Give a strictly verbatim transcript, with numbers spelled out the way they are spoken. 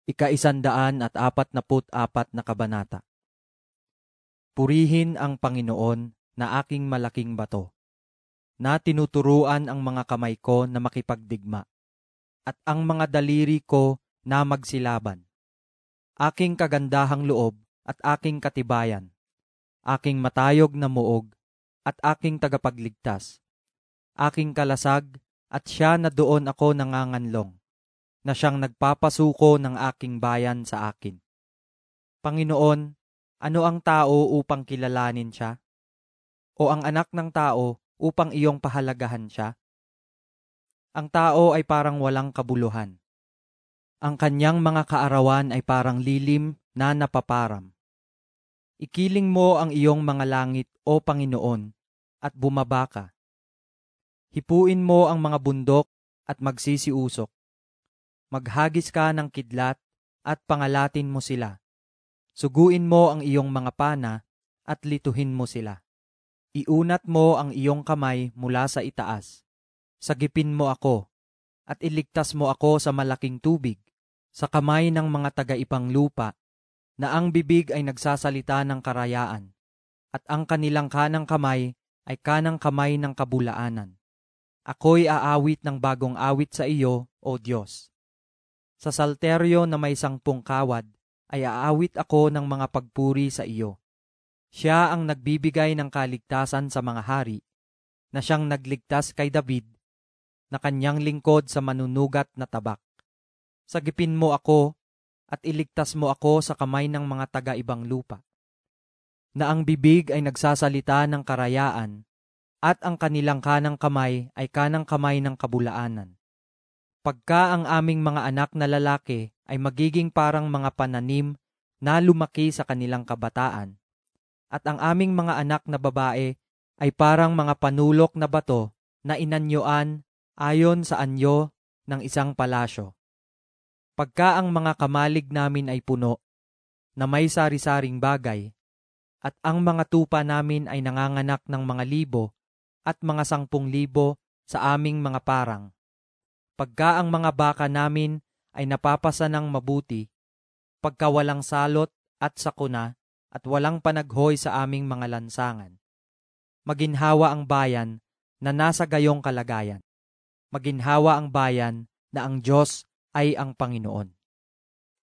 Ika-isandaan at apat na put apat na kabanata. Purihin ang Panginoon na aking malaking bato, na tinuturuan ang mga kamay ko na makipagdigma, at ang mga daliri ko na magsilaban. Aking kagandahang loob at aking katibayan, aking matayog na muog at aking tagapagligtas, aking kalasag at siya na doon ako nanganganlong, na siyang nagpapasuko ng aking bayan sa akin. Panginoon, ano ang tao upang kilalanin siya? O ang anak ng tao upang iyong pahalagahan siya? Ang tao ay parang walang kabuluhan. Ang kanyang mga kaarawan ay parang lilim na napaparam. Ikiling mo ang iyong mga langit, O Panginoon, at bumaba ka. Hipuin mo ang mga bundok at magsisiusok. Maghagis ka ng kidlat at pangalatin mo sila. Suguin mo ang iyong mga pana at lituhin mo sila. Iunat mo ang iyong kamay mula sa itaas. Sagipin mo ako at iligtas mo ako sa malaking tubig, sa kamay ng mga taga-ipang lupa, na ang bibig ay nagsasalita ng karayaan, at ang kanilang kanang kamay ay kanang kamay ng kabulaanan. Ako'y aawit ng bagong awit sa iyo, O Diyos. Sa salteryo na may sangpung kawad, ay aawit ako ng mga pagpuri sa iyo. Siya ang nagbibigay ng kaligtasan sa mga hari, na siyang nagligtas kay David, na kanyang lingkod sa manunugat na tabak. Sagipin mo ako at iligtas mo ako sa kamay ng mga taga-ibang lupa, na ang bibig ay nagsasalita ng karayaan, at ang kanilang kanang kamay ay kanang kamay ng kabulaanan. Pagka ang aming mga anak na lalaki ay magiging parang mga pananim na lumaki sa kanilang kabataan, at ang aming mga anak na babae ay parang mga panulok na bato na inanyoan ayon sa anyo ng isang palasyo. Pagka ang mga kamalig namin ay puno, na may sari-saring bagay, at ang mga tupa namin ay nanganganak ng mga libo at mga sangpung libo sa aming mga parang. Pagka ang mga baka namin ay napapasa ng mabuti, pagka walang salot at sakuna at walang panaghoy sa aming mga lansangan. Maginhawa ang bayan na nasa gayong kalagayan. Maginhawa ang bayan na ang Diyos ay ang Panginoon.